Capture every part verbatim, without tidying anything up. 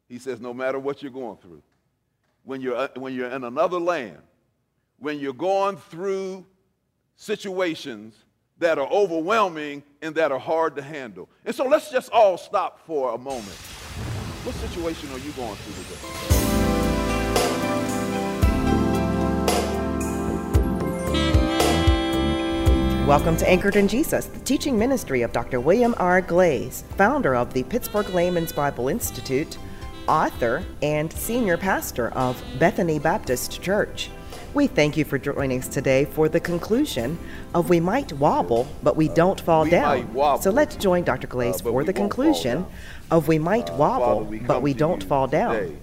He says, no matter what you're going through, when you're, when you're in another land, when you're going through situations that are overwhelming and that are hard to handle. And so let's just all stop for a moment. What situation are you going through today? Welcome to Anchored in Jesus, the teaching ministry of Doctor William R. Glaze, founder of the Pittsburgh Layman's Bible Institute, author, and senior pastor of Bethany Baptist Church. We thank you for joining us today for the conclusion of We Might Wobble, but We Don't Fall we Down. Wobble, so let's join Doctor Glaze uh, for the conclusion of We Might uh, Wobble, Father, we but We Don't Fall Down. Today,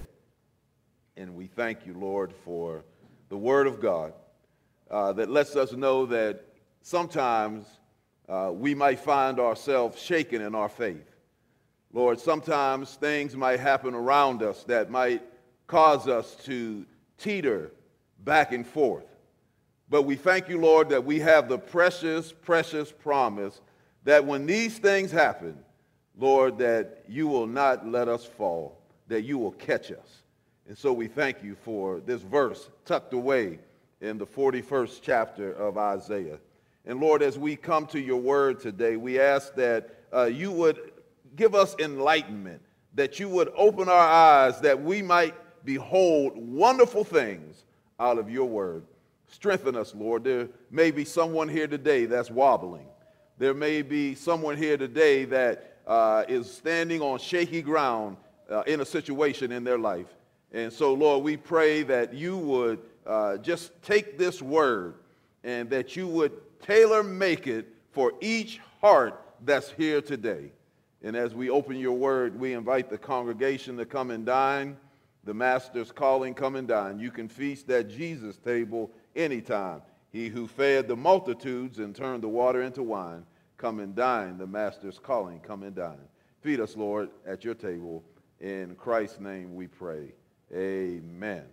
and we thank you, Lord, for the Word of God uh, that lets us know that sometimes uh, we might find ourselves shaken in our faith. Lord, sometimes things might happen around us that might cause us to teeter back and forth. But we thank you, Lord, that we have the precious, precious promise that when these things happen, Lord, that you will not let us fall, that you will catch us. And so we thank you for this verse tucked away in the forty-first chapter of Isaiah. And Lord, as we come to your word today, we ask that uh, you would give us enlightenment, that you would open our eyes, that we might behold wonderful things out of your word. Strengthen us, Lord. There may be someone here today that's wobbling. There may be someone here today that uh, is standing on shaky ground uh, in a situation in their life. And so, Lord, we pray that you would uh, just take this word and that you would tailor make it for each heart that's here today. And as we open your word, we invite the congregation to come and dine. The master's calling, come and dine. You can feast at Jesus' table anytime. He who fed the multitudes and turned the water into wine, come and dine. The master's calling, come and dine. Feed us, Lord, at your table. In Christ's name we pray. Amen.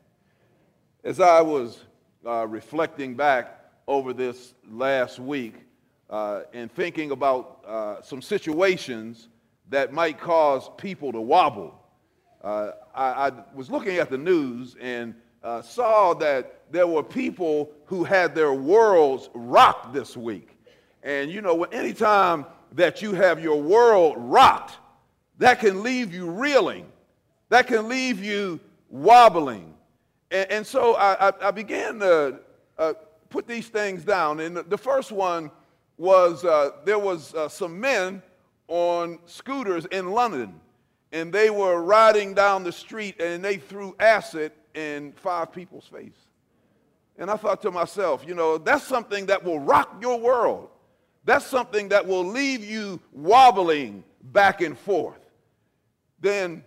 As I was uh, reflecting back over this last week uh, and thinking about uh, some situations that might cause people to wobble, uh, I, I was looking at the news and uh, saw that there were people who had their worlds rocked this week. And you know, anytime that you have your world rocked, that can leave you reeling. That can leave you wobbling. And, and so I, I, I began to uh, put these things down. And the first one was uh, there was uh, some men on scooters in London, and they were riding down the street and they threw acid in five people's face. And I thought to myself, you know, that's something that will rock your world. That's something that will leave you wobbling back and forth. Then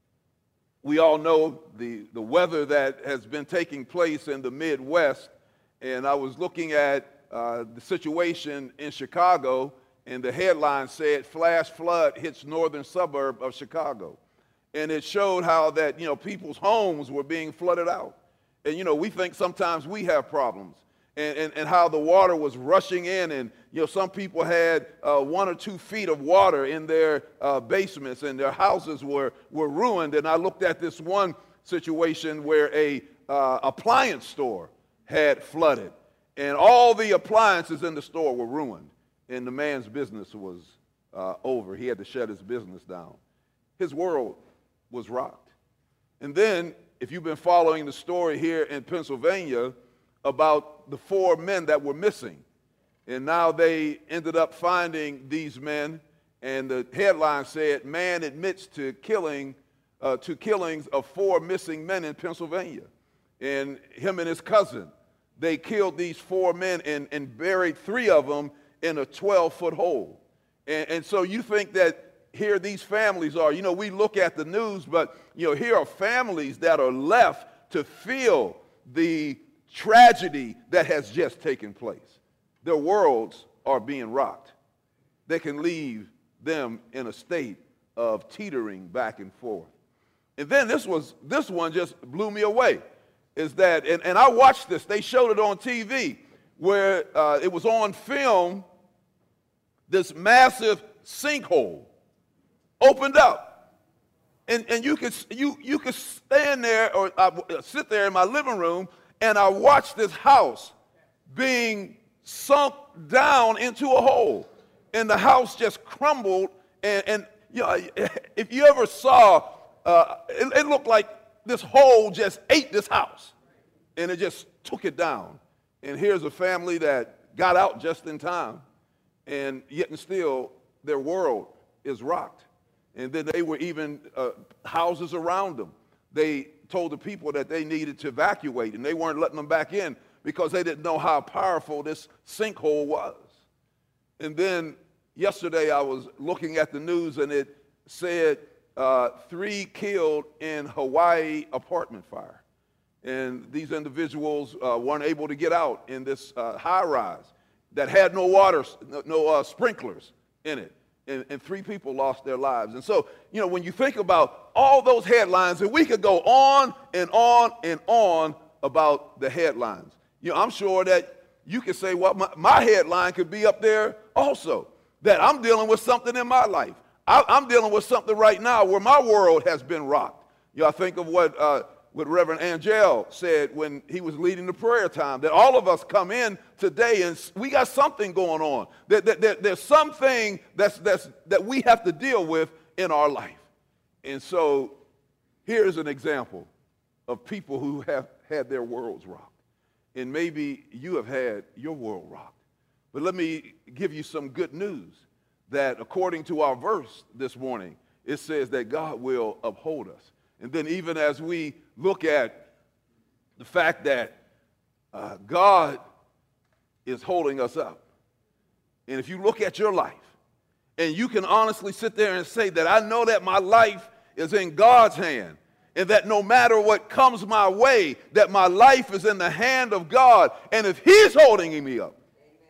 we all know the, the weather that has been taking place in the Midwest, and I was looking at uh, the situation in Chicago, and the headline said, flash flood hits northern suburb of Chicago. And it showed how that, you know, people's homes were being flooded out. And, you know, we think sometimes we have problems. And, and, and how the water was rushing in, and, you know, some people had uh, one or two feet of water in their uh, basements, and their houses were, were ruined. And I looked at this one situation where a uh, appliance store had flooded, and all the appliances in the store were ruined. And the man's business was uh, over. He had to shut his business down. His world was rocked. And then, if you've been following the story here in Pennsylvania about the four men that were missing, and now they ended up finding these men, and the headline said, man admits to killing, uh, to killings of four missing men in Pennsylvania. And him and his cousin, they killed these four men and, and buried three of them in a twelve-foot hole. And, and so you think that here these families are, you know, we look at the news, but, you know, here are families that are left to feel the tragedy that has just taken place. Their worlds are being rocked. They can leave them in a state of teetering back and forth. And then this was, this one just blew me away, is that, and, and I watched this, they showed it on T V, where uh, it was on film, this massive sinkhole opened up, and, and you could you you could stand there or uh, sit there in my living room, and I watch this house being sunk down into a hole, and the house just crumbled. And, and you know, if you ever saw, uh, it, it looked like this hole just ate this house, and it just took it down. And here's a family that got out just in time, and yet and still their world is rocked. And then they were even uh, houses around them. They told the people that they needed to evacuate, and they weren't letting them back in because they didn't know how powerful this sinkhole was. And then yesterday I was looking at the news, and it said uh, three killed in Hawaii apartment fire. And these individuals uh, weren't able to get out in this uh, high-rise that had no water, no uh, sprinklers in it. And, and three people lost their lives. And so, you know, when you think about all those headlines, and we could go on and on and on about the headlines. You know, I'm sure that you could say, well, my, my headline could be up there also, that I'm dealing with something in my life. I, I'm dealing with something right now where my world has been rocked. You know, I think of what, uh, what Reverend Angel said when he was leading the prayer time, that all of us come in today and we got something going on. That, that, that there's something that's, that's, that we have to deal with in our life. And so here's an example of people who have had their worlds rocked. And maybe you have had your world rocked. But let me give you some good news that according to our verse this morning, it says that God will uphold us. And then even as we look at the fact that uh, God is holding us up, and if you look at your life, and you can honestly sit there and say that I know that my life is in God's hand, and that no matter what comes my way, that my life is in the hand of God, and if He's holding me up,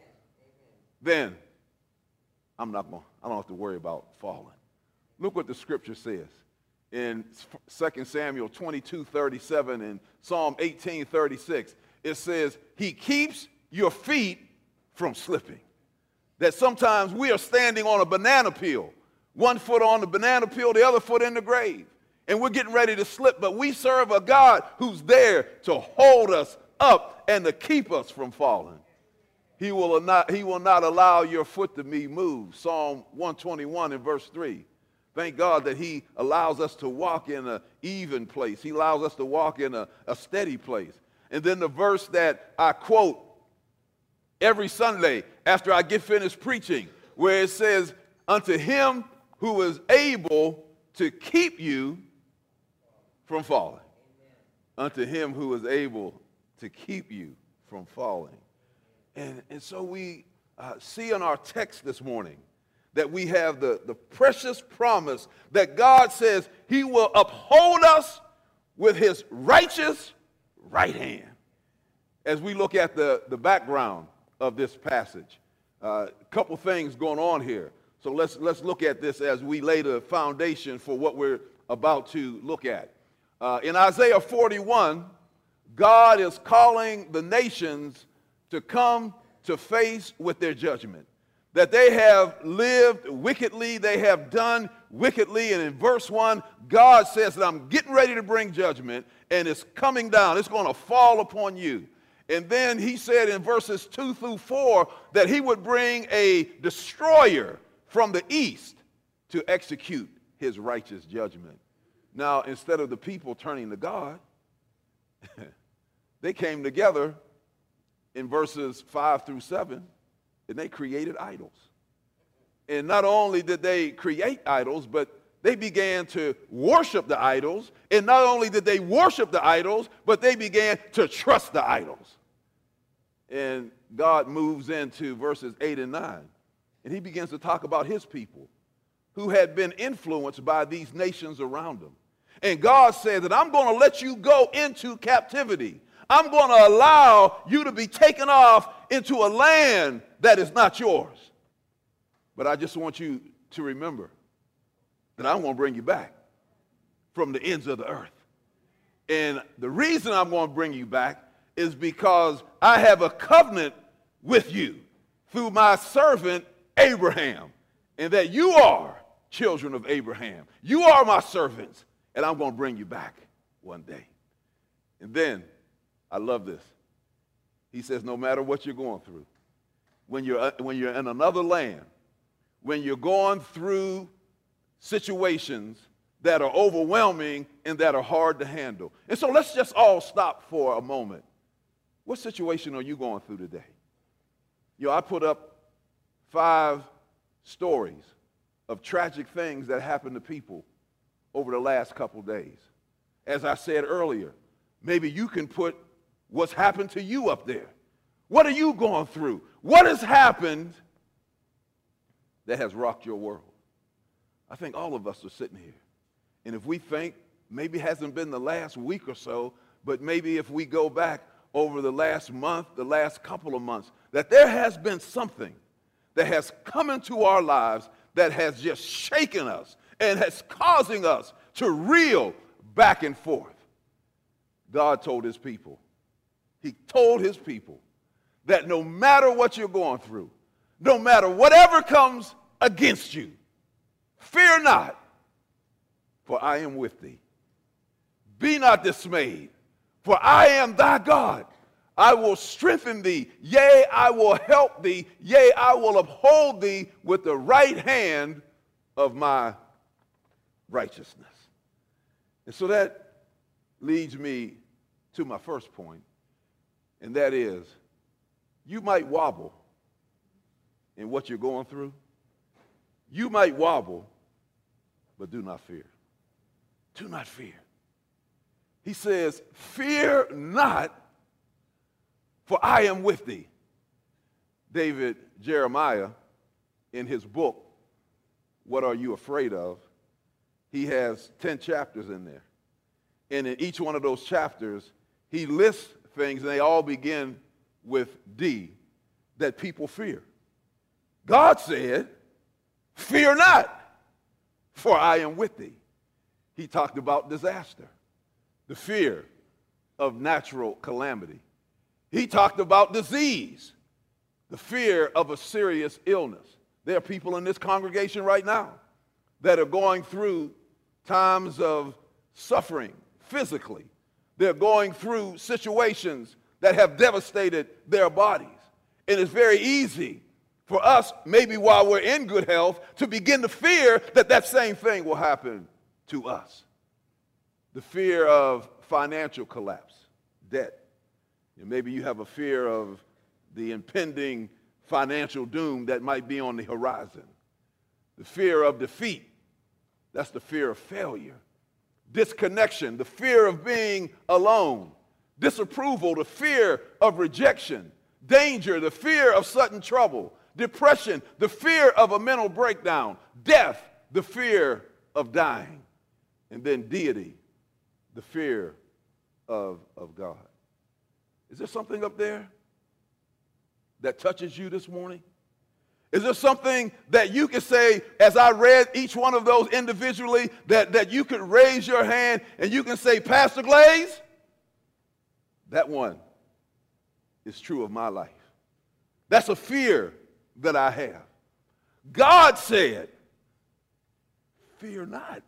then I'm not going, I don't have to worry about falling. Look what the scripture says in Second Samuel twenty-two thirty-seven and Psalm eighteen thirty-six. It says, He keeps your feet from slipping. That sometimes we are standing on a banana peel, one foot on the banana peel, the other foot in the grave, and we're getting ready to slip, but we serve a God who's there to hold us up and to keep us from falling. He will not, he will not allow your foot to be moved. Psalm one twenty-one and verse three. Thank God that He allows us to walk in an even place. He allows us to walk in a, a steady place. And then the verse that I quote every Sunday after I get finished preaching, where it says, unto Him who is able to keep you from falling. Unto Him who is able to keep you from falling. And, and so we uh, see in our text this morning that we have the, the precious promise that God says He will uphold us with His righteous right hand. As we look at the, the background of this passage, a uh, couple things going on here. So let's, let's look at this as we lay the foundation for what we're about to look at. Uh, in Isaiah forty-one, God is calling the nations to come to face with their judgment. That they have lived wickedly, they have done wickedly, and in verse one, God says that I'm getting ready to bring judgment, and it's coming down, it's going to fall upon you. And then He said in verses two through four that He would bring a destroyer from the east to execute His righteous judgment. Now, instead of the people turning to God, they came together in verses five through seven, and they created idols. And not only did they create idols, but they began to worship the idols. And not only did they worship the idols, but they began to trust the idols. And God moves into verses eight and nine, and He begins to talk about His people who had been influenced by these nations around them. And God said that I'm going to let you go into captivity. I'm going to allow you to be taken off into a land that is not yours. But I just want you to remember that I'm going to bring you back from the ends of the earth. And the reason I'm going to bring you back is because I have a covenant with you through my servant Abraham, and that you are children of Abraham. You are my servants, and I'm going to bring you back one day. And then, I love this. He says, no matter what you're going through, when you're, when you're in another land, when you're going through situations that are overwhelming and that are hard to handle. And so let's just all stop for a moment. What situation are you going through today? You know, I put up five stories of tragic things that happened to people over the last couple days. As I said earlier, maybe you can put what's happened to you up there. What are you going through? What has happened that has rocked your world? I think all of us are sitting here. And if we think, maybe it hasn't been the last week or so, but maybe if we go back over the last month, the last couple of months, that there has been something that has come into our lives that has just shaken us and has causing us to reel back and forth. God told his people, he told his people that no matter what you're going through, no matter whatever comes against you, fear not, for I am with thee. Be not dismayed, for I am thy God. I will strengthen thee, yea, I will help thee, yea, I will uphold thee with the right hand of my righteousness. And so that leads me to my first point, and that is, you might wobble in what you're going through. You might wobble, but do not fear. Do not fear. He says, fear not, for I am with thee. David Jeremiah, in his book, What Are You Afraid Of? He has ten chapters in there. And in each one of those chapters, he lists things, and they all begin with D, that people fear. God said, fear not, for I am with thee. He talked about disaster, the fear of natural calamity. He talked about disease, the fear of a serious illness. There are people in this congregation right now that are going through times of suffering physically. They're going through situations that have devastated their bodies. And it's very easy for us, maybe while we're in good health, to begin to fear that that same thing will happen to us. The fear of financial collapse, debt. And maybe you have a fear of the impending financial doom that might be on the horizon. The fear of defeat, that's the fear of failure. Disconnection, the fear of being alone. Disapproval, the fear of rejection. Danger, the fear of sudden trouble. Depression, the fear of a mental breakdown. Death, the fear of dying. And then deity, the fear of, of God. Is there something up there that touches you this morning? Is there something that you can say, as I read each one of those individually, that, that you could raise your hand and you can say, Pastor Glaze, that one is true of my life. That's a fear that I have. God said, fear not,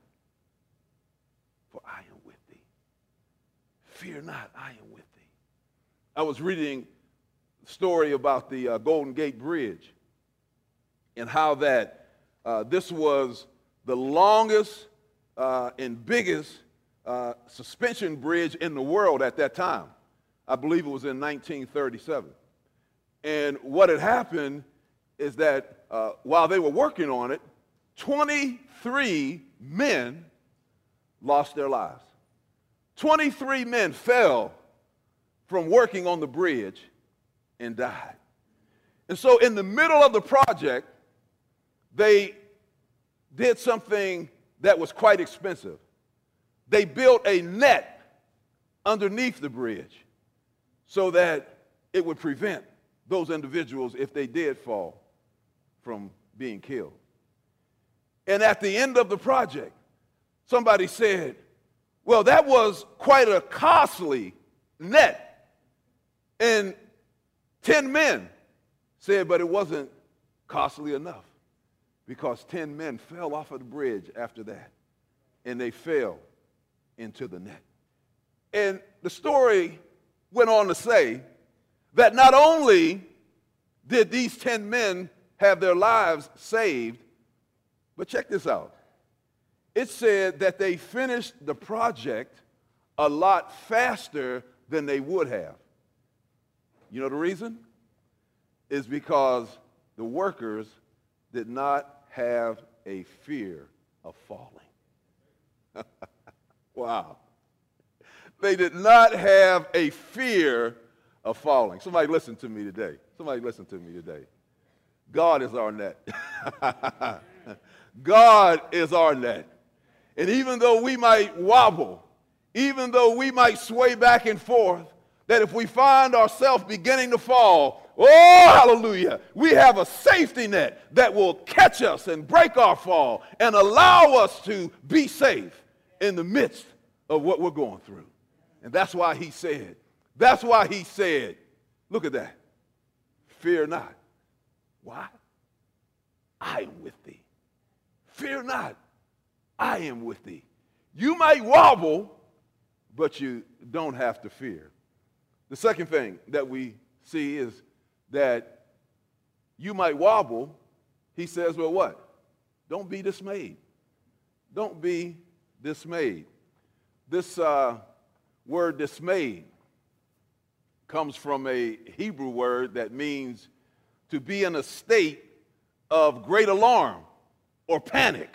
for I am with thee. Fear not, I am with thee. I was reading a story about the uh, Golden Gate Bridge and how that uh, this was the longest uh, and biggest uh, suspension bridge in the world at that time. I believe it was in nineteen thirty-seven. And what had happened is that uh, while they were working on it, twenty-three men lost their lives. twenty-three men fell from working on the bridge and died. And so in the middle of the project, they did something that was quite expensive. They built a net underneath the bridge so that it would prevent those individuals, if they did fall, from being killed. And at the end of the project, somebody said, well, that was quite a costly net. And ten men said, but it wasn't costly enough, because ten men fell off of the bridge after that, and they fell into the net. And the story went on to say that not only did these ten men have their lives saved, but check this out. It said that they finished the project a lot faster than they would have. You know the reason? Is because the workers did not have a fear of falling. Wow. They did not have a fear of falling. Somebody listen to me today. Somebody listen to me today. God is our net. God is our net. And even though we might wobble, even though we might sway back and forth, that if we find ourselves beginning to fall, oh, hallelujah, we have a safety net that will catch us and break our fall and allow us to be safe in the midst of what we're going through. And that's why he said, that's why he said, look at that, fear not. Why? I am with thee. Fear not. I am with thee. You might wobble, but you don't have to fear. The second thing that we see is that you might wobble. He says, well, what? Don't be dismayed. Don't be dismayed. This uh, word dismayed comes from a Hebrew word that means to be in a state of great alarm or panic.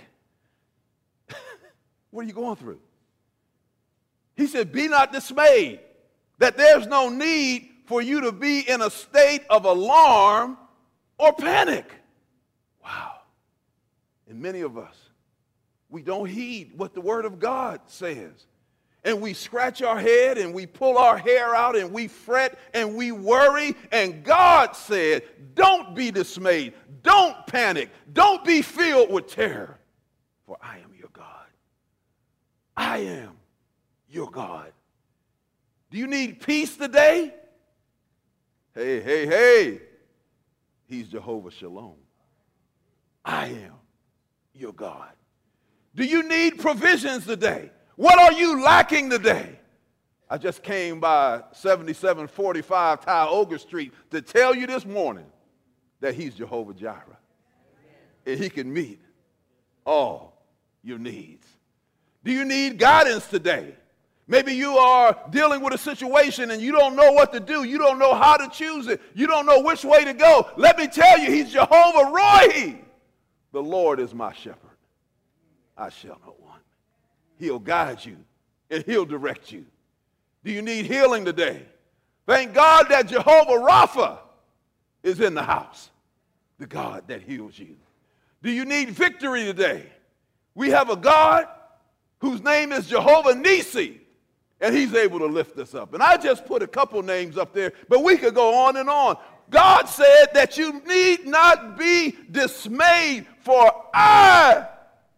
What are you going through? He said, be not dismayed, that there's no need for you to be in a state of alarm or panic. Wow. And many of us, we don't heed what the Word of God says. And we scratch our head and we pull our hair out and we fret and we worry. And God said, don't be dismayed. Don't panic. Don't be filled with terror. For I am your God. I am your God. Do you need peace today? Hey, hey, hey. He's Jehovah Shalom. I am your God. Do you need provisions today? What are you lacking today? I just came by seventy-seven forty-five Tioga Street to tell you this morning that he's Jehovah Jireh. And he can meet all your needs. Do you need guidance today? Maybe you are dealing with a situation and you don't know what to do. You don't know how to choose it. You don't know which way to go. Let me tell you, he's Jehovah Rohi. The Lord is my shepherd. I shall not want. He'll guide you and he'll direct you. Do you need healing today? Thank God that Jehovah Rapha is in the house, the God that heals you. Do you need victory today? We have a God whose name is Jehovah Nissi, and he's able to lift us up. And I just put a couple names up there, but we could go on and on. God said that you need not be dismayed, for I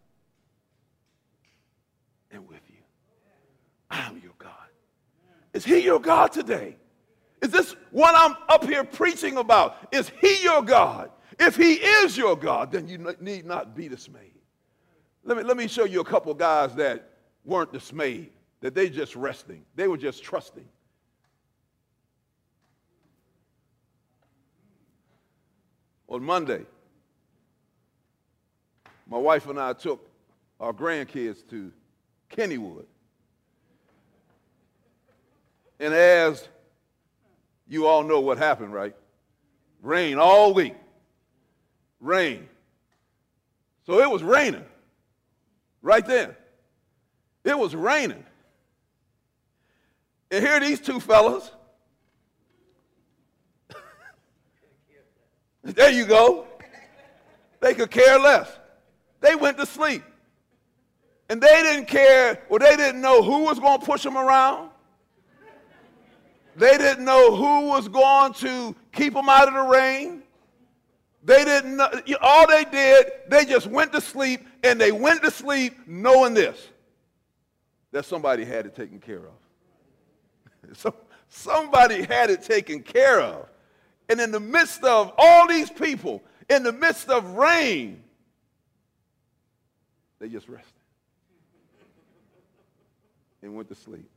am with you. I am your God. Is he your God today? Is this what I'm up here preaching about? Is he your God? If he is your God, then you need not be dismayed. Let me, let me show you a couple guys that weren't dismayed, that they just resting. They were just trusting. On Monday, my wife and I took our grandkids to Kennywood. And as you all know what happened, right? Rain all week. Rain. So it was raining right there. It was raining. And here are these two fellas. There you go. They could care less. They went to sleep. And they didn't care, or they didn't know who was going to push them around. They didn't know who was going to keep them out of the rain. They didn't know. All they did, they just went to sleep, and they went to sleep knowing this, that somebody had it taken care of. So somebody had it taken care of. And in the midst of all these people, in the midst of rain, they just rested. and went to sleep.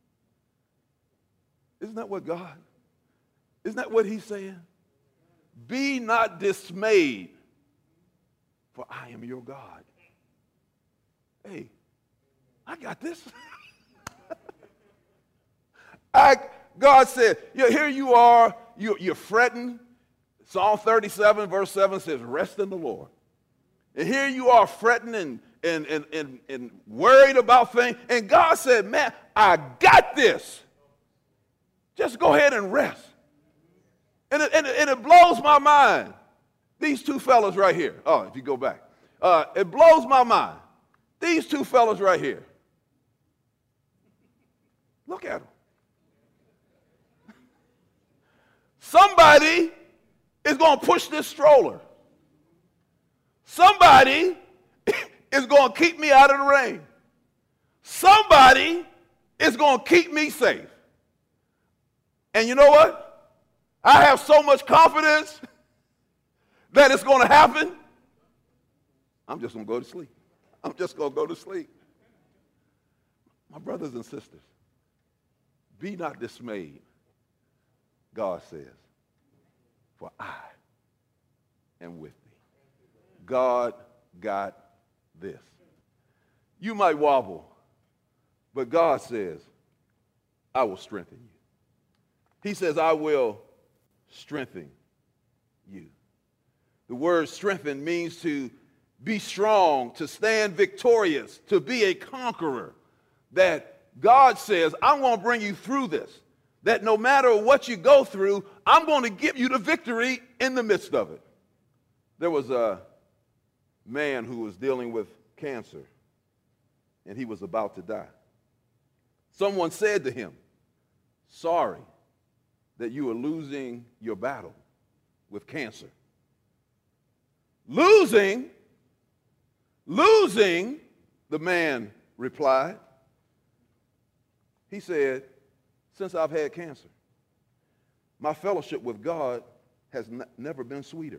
Isn't that what God, isn't that what he's saying? Be not dismayed, for I am your God. Hey, I got this. I, God said, yeah, here you are, you, you're fretting. Psalm thirty-seven, verse seven says, rest in the Lord. And here you are fretting and, and, and, and, and worried about things. And God said, man, I got this. Just go ahead and rest. And it, and it, and it blows my mind. These two fellas right here. Oh, if you go back. Uh, it blows my mind. These two fellas right here. Look at them. Somebody is going to push this stroller. Somebody is going to keep me out of the rain. Somebody is going to keep me safe. And you know what? I have so much confidence that it's going to happen. I'm just going to go to sleep. I'm just going to go to sleep. My brothers and sisters, be not dismayed, God says, for I am with thee. God got this. You might wobble, but God says, I will strengthen you. He says, I will strengthen you. The word strengthen means to be strong, to stand victorious, to be a conqueror. That God says, I'm going to bring you through this. That no matter what you go through, I'm going to give you the victory in the midst of it. There was a man who was dealing with cancer, and he was about to die. Someone said to him, sorry that you are losing your battle with cancer. Losing? Losing, the man replied. He said, since I've had cancer, my fellowship with God has n- never been sweeter.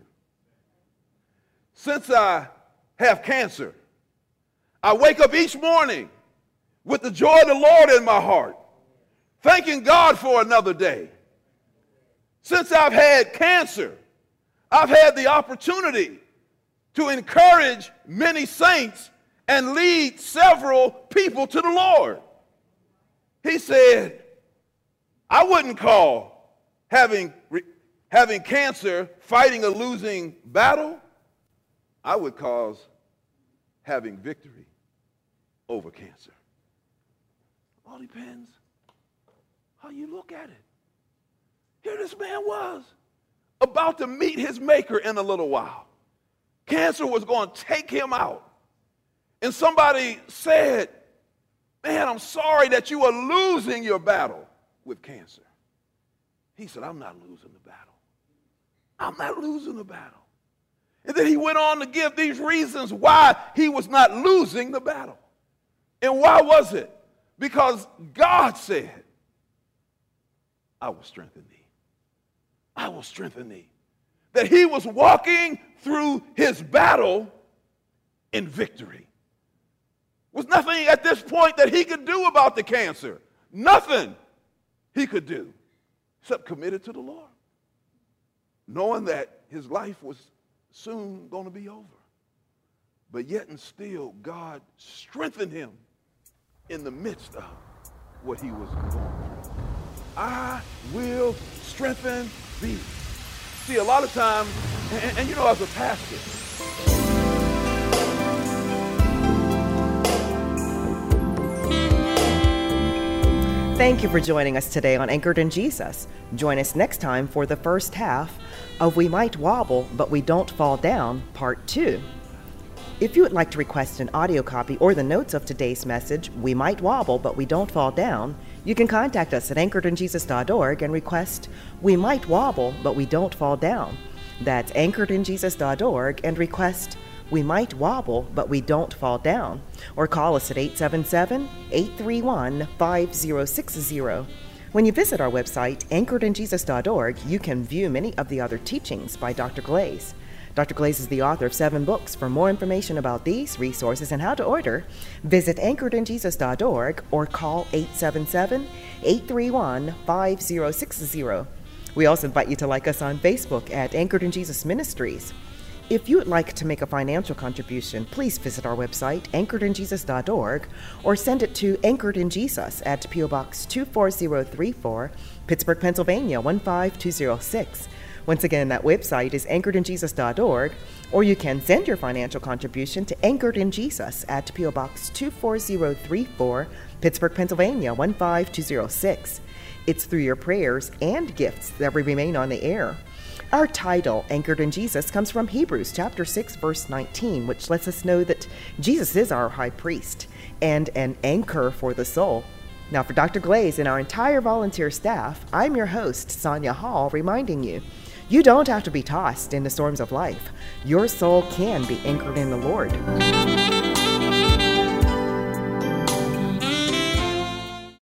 Since I have cancer, I wake up each morning with the joy of the Lord in my heart, thanking God for another day. Since I've had cancer, I've had the opportunity to encourage many saints and lead several people to the Lord. He said, I wouldn't call having, having cancer fighting a losing battle. I would cause having victory over cancer. All depends how you look at it. Here this man was, about to meet his maker in a little while. Cancer was going to take him out. And somebody said, man, I'm sorry that you are losing your battle with cancer. He said, I'm not losing the battle. I'm not losing the battle. And then he went on to give these reasons why he was not losing the battle. And why was it? Because God said, I will strengthen thee. I will strengthen thee. That he was walking through his battle in victory. There was nothing at this point that he could do about the cancer. Nothing he could do except committed to the Lord, knowing that his life was soon going to be over. But yet and still, God strengthened him in the midst of what he was going through. I will strengthen thee. See, a lot of times, and, and you know, as a pastor, thank you for joining us today on Anchored in Jesus. Join us next time for the first half of We Might Wobble, But We Don't Fall Down, Part two. If you would like to request an audio copy or the notes of today's message, We Might Wobble, But We Don't Fall Down, you can contact us at anchored in jesus dot org and request We Might Wobble, But We Don't Fall Down. That's anchored in jesus dot org and request We Might Wobble, But We Don't Fall Down. Or call us at eight seven seven, eight three one, five zero six zero. When you visit our website, anchored in jesus dot org, you can view many of the other teachings by Doctor Glaze. Doctor Glaze is the author of seven books. For more information about these resources and how to order, visit anchored in jesus dot org or call eight seven seven, eight three one, five zero six zero. We also invite you to like us on Facebook at Anchored in Jesus Ministries. If you would like to make a financial contribution, please visit our website, anchored in jesus dot org, or send it to Anchored in Jesus at P O Box two four zero three four, Pittsburgh, Pennsylvania one five two zero six. Once again, that website is anchored in jesus dot org, or you can send your financial contribution to Anchored in Jesus at P O Box two four zero three four, Pittsburgh, Pennsylvania one five two zero six. It's through your prayers and gifts that we remain on the air. Our title, Anchored in Jesus, comes from Hebrews chapter six, verse nineteen, which lets us know that Jesus is our high priest and an anchor for the soul. Now, for Doctor Glaze and our entire volunteer staff, I'm your host, Sonia Hall, reminding you, you don't have to be tossed in the storms of life. Your soul can be anchored in the Lord.